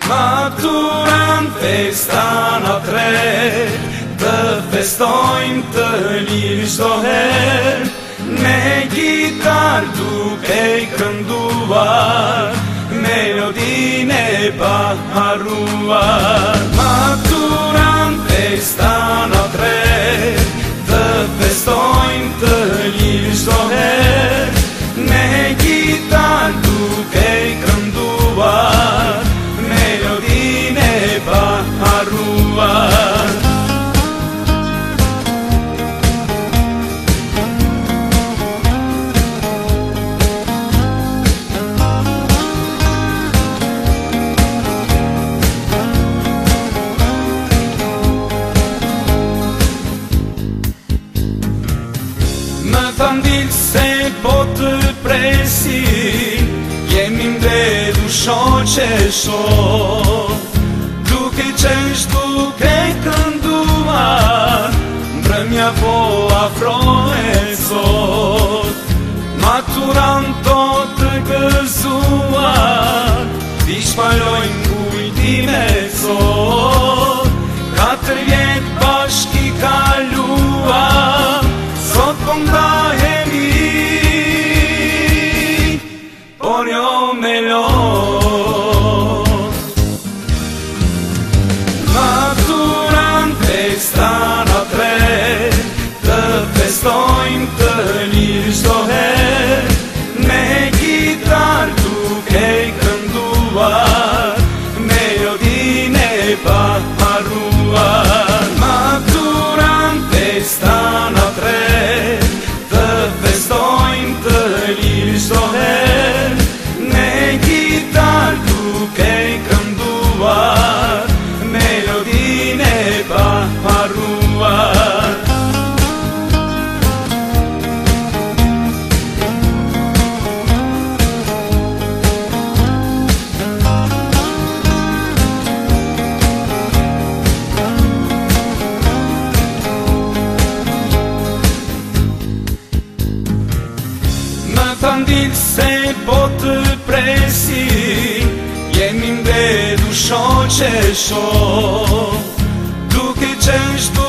Maturan festa na tre, të festojmë të lirë çdo herë, me gitar duke kënduar melodinë e paharruar. Maturan festa na tre, të festojmë të lirë çdo herë, me gitar duke kënduar melodinë e paharruar. Më thanë dilë se po të presi, jemi mbledhur shoqe shoq, duke qesh duke kënduar, mbrëmja po afrohet sot. Maturanto të gëzuar, ti shpalojnë kujtime sot, 4 vjet bashki kaluar, sot po ndahemi, por jo me lot. Maturan festa na tre, të festojmë të lirë çdo herë, me gitar duke kënduar melodinë e paharruar. Maturan festa na tre, të festojmë të lirë çdo herë, me gitar duke kënduar melodinë e paharruar. Thanë dilë se po të presi, jemi mbledhur shoqe shoq, duke qesh